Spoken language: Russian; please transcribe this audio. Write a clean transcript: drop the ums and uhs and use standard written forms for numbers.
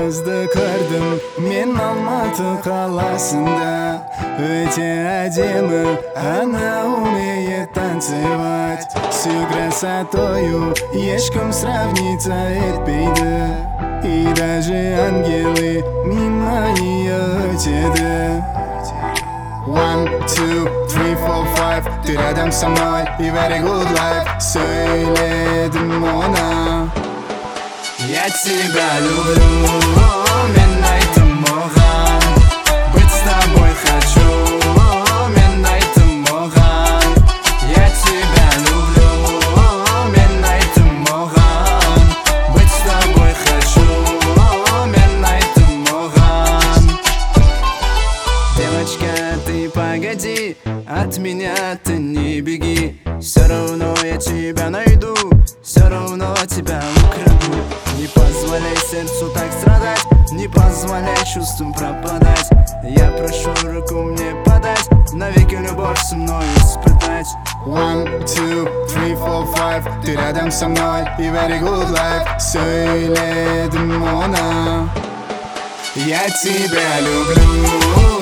Yazdıklardım men Алматы қаласында. Өте әдемі, она умеет танцевать. Всю красотою ешкім сравниться етпейді. И даже ангелы мимо нее өтеді. 1, 2, 3, 4, 5. Ты рядом со мной и very good life. Söyledim ona, я тебя люблю, мен айттым оған. Быть с тобой хочу, мен айттым оған. Я тебя люблю, мен айттым оған. Быть с тобой хочу, мен айттым оған. Девочка, ты погоди, от меня ты не беги. Все равно я тебя найду, все равно тебя украду. Не позволяй сердцу так страдать, не позволяй чувствам пропадать. Я прошу руку мне подать, навеки любовь со мной испытать. 1, 2, 3, 4, 5. Ты рядом со мной и very good life. Söyledim ona, я тебя люблю.